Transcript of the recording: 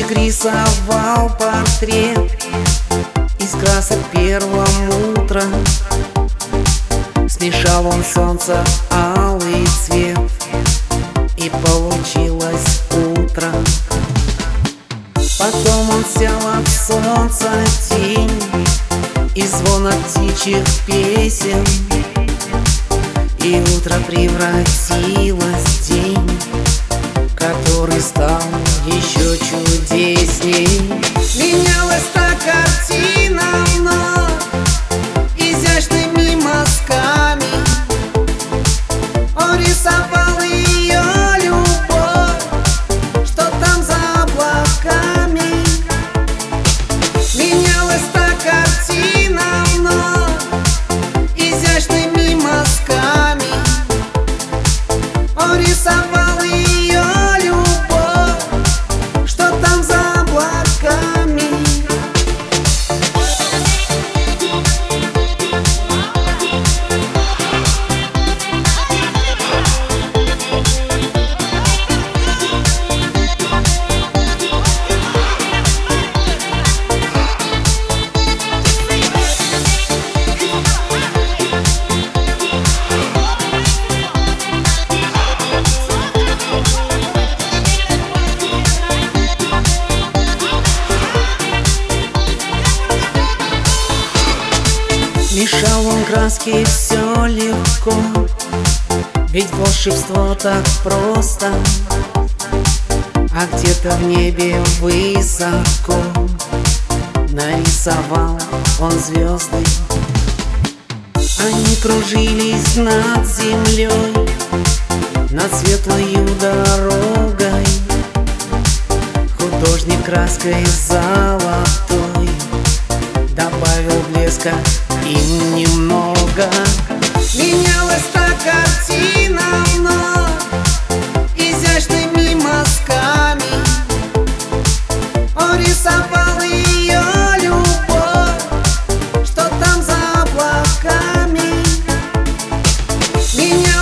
Художник рисовал портрет из красок первым утром. Смешал он солнце алый цвет, и получилось утро. Потом он сел от солнца тень и звона птичьих песен, и утро превратилось в день, который стал еще чудесней. Менялась та картина вновь изящными мазками. Он рисовал ее любовь, что там за облаками. Менялась та картина вновь изящными мазками. Он рисовал ее любовь, что там за облаками. Мешал он краски, все легко, ведь волшебство так просто. А где-то в небе высоко нарисовал он звезды. Они кружились над землей, над светлою дорогой. Художник краской золотой добавил блеска им немного. Менялась та картина вновь изящными мазками. Он рисовал ее любовь, что там за облаками. Менялась